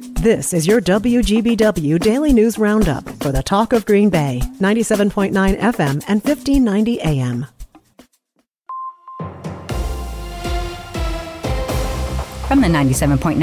This is your WGBW Daily News Roundup for the Talk of Green Bay, 97.9 FM and 1590 AM. From the 97.9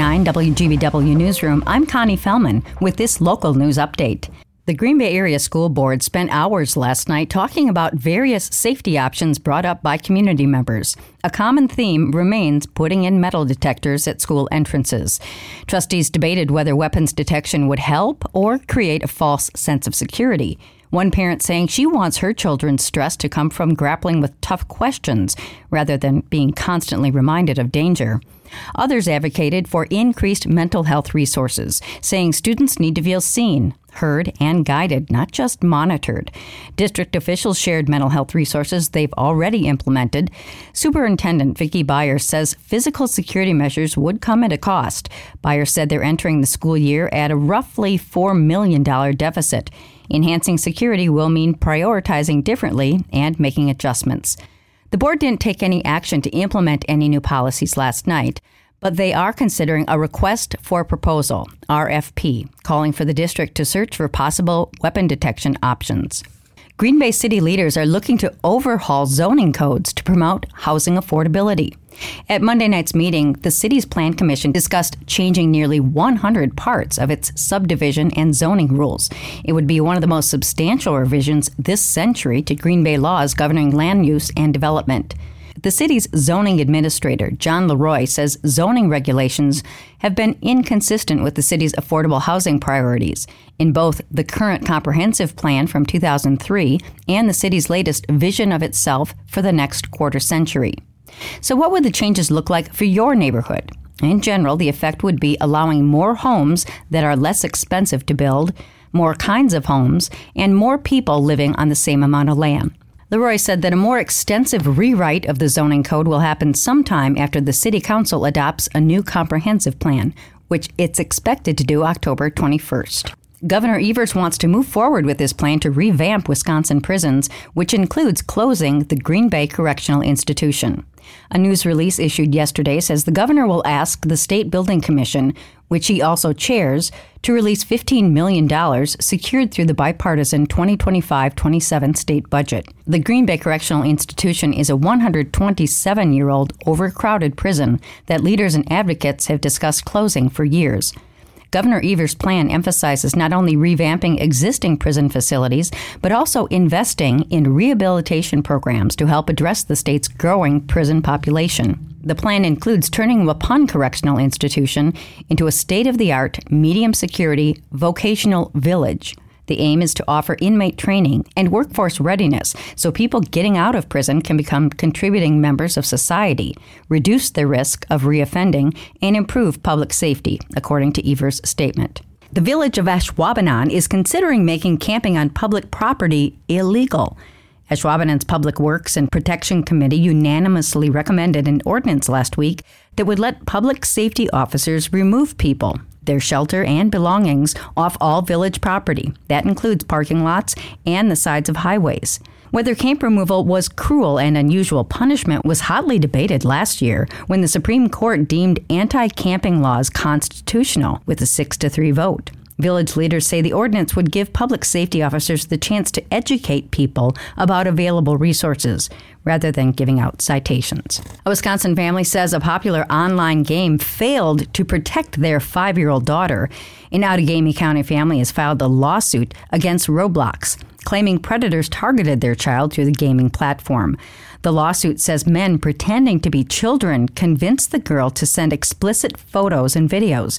WGBW Newsroom, I'm Connie Fellman with this local news update. The Green Bay Area School Board spent hours last night talking about various safety options brought up by community members. A common theme remains putting in metal detectors at school entrances. Trustees debated whether weapons detection would help or create a false sense of security. One parent saying she wants her children's stress to come from grappling with tough questions rather than being constantly reminded of danger. Others advocated for increased mental health resources, saying students need to feel seen, heard, and guided, not just monitored. District officials shared mental health resources they've already implemented. Superintendent Vicki Byers says physical security measures would come at a cost. Byers said they're entering the school year at a roughly $4 million deficit. Enhancing security will mean prioritizing differently and making adjustments. The board didn't take any action to implement any new policies last night, but they are considering a request for proposal, RFP, calling for the district to search for possible weapon detection options. Green Bay city leaders are looking to overhaul zoning codes to promote housing affordability. At Monday night's meeting, the city's Plan Commission discussed changing nearly 100 parts of its subdivision and zoning rules. It would be one of the most substantial revisions this century to Green Bay laws governing land use and development. The city's zoning administrator, John Leroy, says zoning regulations have been inconsistent with the city's affordable housing priorities in both the current comprehensive plan from 2003 and the city's latest vision of itself for the next quarter century. So what would the changes look like for your neighborhood? In general, the effect would be allowing more homes that are less expensive to build, more kinds of homes, and more people living on the same amount of land. Leroy said that a more extensive rewrite of the zoning code will happen sometime after the City Council adopts a new comprehensive plan, which it's expected to do October 21st. Governor Evers wants to move forward with this plan to revamp Wisconsin prisons, which includes closing the Green Bay Correctional Institution. A news release issued yesterday says the governor will ask the State Building Commission, which he also chairs, to release $15 million secured through the bipartisan 2025-27 state budget. The Green Bay Correctional Institution is a 127-year-old overcrowded prison that leaders and advocates have discussed closing for years. Governor Evers' plan emphasizes not only revamping existing prison facilities, but also investing in rehabilitation programs to help address the state's growing prison population. The plan includes turning Waupun Correctional Institution into a state-of-the-art, medium-security, vocational village. The aim is to offer inmate training and workforce readiness so people getting out of prison can become contributing members of society, reduce their risk of reoffending, and improve public safety, according to Evers' statement. The village of Ashwaubenon is considering making camping on public property illegal. Ashwaubenon's Public Works and Protection Committee unanimously recommended an ordinance last week that would let public safety officers remove people, their shelter, and belongings off all village property. That includes parking lots and the sides of highways. Whether camp removal was cruel and unusual punishment was hotly debated last year when the Supreme Court deemed anti-camping laws constitutional with a 6-3 vote. Village leaders say the ordinance would give public safety officers the chance to educate people about available resources rather than giving out citations. A Wisconsin family says a popular online game failed to protect their 5-year-old daughter. An Outagamie County family has filed a lawsuit against Roblox, claiming predators targeted their child through the gaming platform. The lawsuit says men pretending to be children convinced the girl to send explicit photos and videos.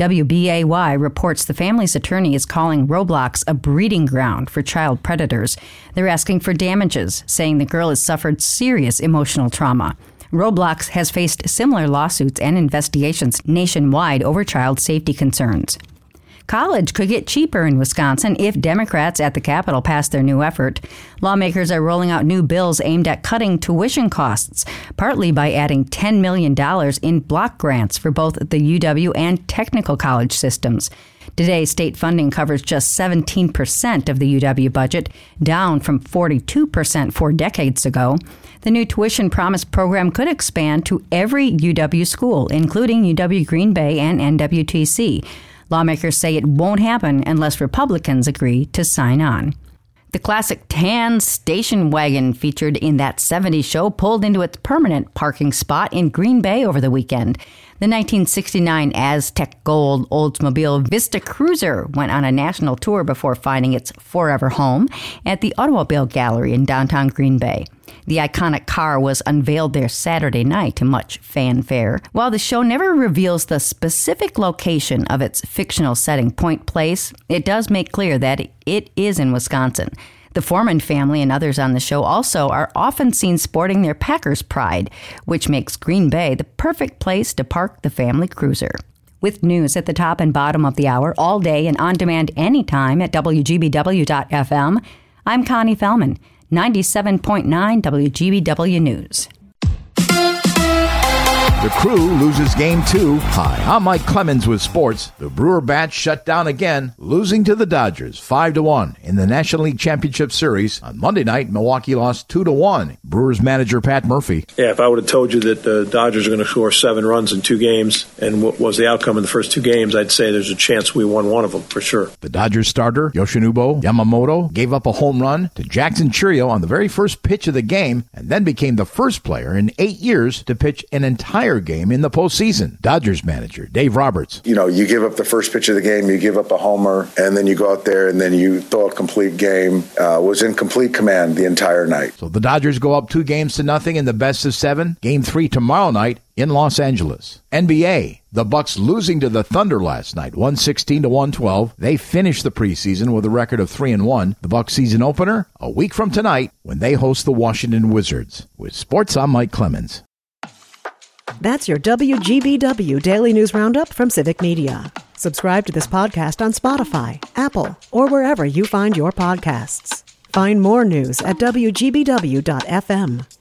WBAY reports the family's attorney is calling Roblox a breeding ground for child predators. They're asking for damages, saying the girl has suffered serious emotional trauma. Roblox has faced similar lawsuits and investigations nationwide over child safety concerns. College could get cheaper in Wisconsin if Democrats at the Capitol pass their new effort. Lawmakers are rolling out new bills aimed at cutting tuition costs, partly by adding $10 million in block grants for both the UW and technical college systems. Today, state funding covers just 17% of the UW budget, down from 42% 4 decades ago. The new Tuition Promise program could expand to every UW school, including UW Green Bay and NWTC. Lawmakers say it won't happen unless Republicans agree to sign on. The classic tan station wagon featured in That 70s Show pulled into its permanent parking spot in Green Bay over the weekend. The 1969 Aztec Gold Oldsmobile Vista Cruiser went on a national tour before finding its forever home at the Automobile Gallery in downtown Green Bay. The iconic car was unveiled there Saturday night to much fanfare. While the show never reveals the specific location of its fictional setting, Point Place, it does make clear that it is in Wisconsin. The Foreman family and others on the show also are often seen sporting their Packers pride, which makes Green Bay the perfect place to park the family cruiser. With news at the top and bottom of the hour, all day and on demand anytime at WGBW.FM, I'm Connie Fellman, 97.9 WGBW News. The Crew loses Game 2. Hi, I'm Mike Clemens with sports. The Brewer Bats shut down again, losing to the Dodgers 5-1 in the National League Championship Series. On Monday night, Milwaukee lost 2-1. Brewers manager Pat Murphy. Yeah, if I would have told you that the Dodgers are going to score 7 runs in 2 games and what was the outcome in the first 2 games, I'd say there's a chance we won one of them for sure. The Dodgers starter, Yoshinobu Yamamoto, gave up a home run to Jackson Chourio on the very first pitch of the game and then became the first player in 8 years to pitch an entire game in the postseason. Dodgers manager Dave Roberts. You know, you give up the first pitch of the game, you give up a homer, and then you go out there and then you throw a complete game. Was in complete command the entire night. So the Dodgers go up 2-0 in the best of 7. Game 3 tomorrow night in Los Angeles. NBA, the Bucks losing to the Thunder last night, 116-112. They finished the preseason with a record of 3-1. The Bucks season opener a week from tonight when they host the Washington Wizards. With sports, I'm Mike Clemens. That's your WGBW Daily News Roundup from Civic Media. Subscribe to this podcast on Spotify, Apple, or wherever you find your podcasts. Find more news at WGBW.FM.